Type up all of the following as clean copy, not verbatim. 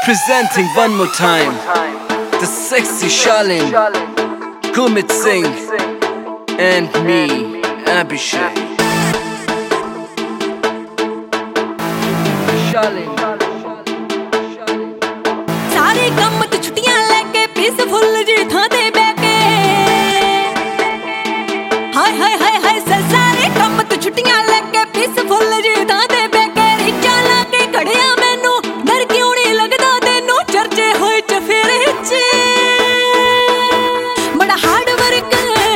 Representing one more time the sexy Charlene, Gurmeet Singh, and me, Abhishek. Charlene. सारे कम तो छुट्टियां लेके peaceful जी थां ते बैके हाय हाय हाय हाय सारे कम तो छुट्टियां लेके पीसफुल जी थां ते बैके रिचा ला के खड़िया मैनू डर क्यों नहीं लगदा तैनू चर्चे होए चफेरे च बड़ा हार्ड वर्क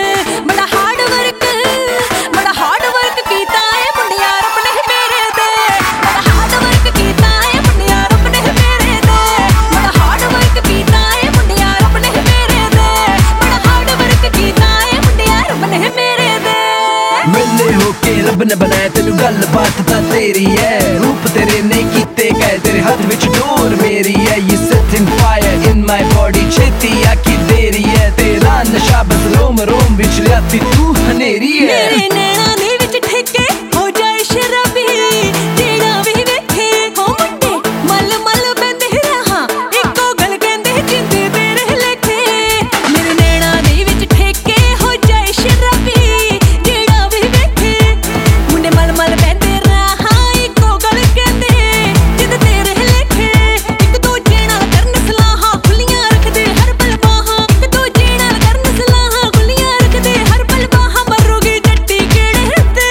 कीता है मुंडिया रब ने मेरे दे बड़ा हार्ड वर्क कीता है मुंडिया रब ने मेरे दे बड़ा हार्ड वर्क कीता है मुंडिया रब ने मेरे दे बड़ा हार्ड वर्क कीता है मुंडिया रब ने मेरे दे मिले होके रब ने बनाया तेनू गल बात तां तेरी है रूप तेरे ने कीते गए तेरे हाथ विच डोर मेरी है ये setting fire in my body छेती आकी देरी है तेरा नशा बस रोम रोम विच राती तू हनेरी है मेरे नैना दे विच ठेके हो जाए शराबी जेड़ा भी वेखे हो मुंडे मल मल बंदे रहा इको गल कहंदे जिंदे तेरे लेखे मेरे नैना दे विच ठेके हो जाए शराबी जेड़ा भी वेखे मुंडे मल मल बंदे रहा इको गल कहंदे जिंदे तेरे लेखे एक दूजे नाल करन सलाहां खुलियां रखदे हर पल बाहां एक दूजे नाल करन सलाहां खुलियां रखदे हर पल बाहां मरोगी जट्टी केड़े ते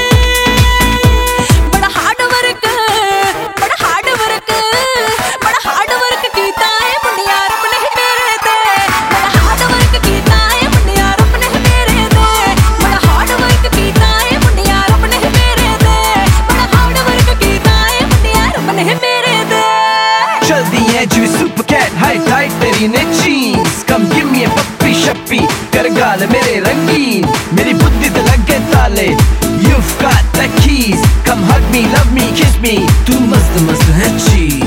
बड़ा हार्ड वर्क कीता है मुंडिया रब ने मेरे ते बड़ा हार्ड वर्क कीता है मुंडिया रब ने मेरे ते बड़ा हार्ड वर्क कीता है मुंडिया रब ने मेरे ते बड़ा हार्ड वर्क कीता है मुंडिया रब ने मेरे ते चलदी है जी सुपर कैट हाई टाइट तेरी ने जीन्स कम गिव मी अ पप्पी शप्पी कर गाल मेरे रंगीन मेरी बुद्धि ते लगे ताले you've got the keys come hug me love me kiss me तू मस्त मस्त है चीज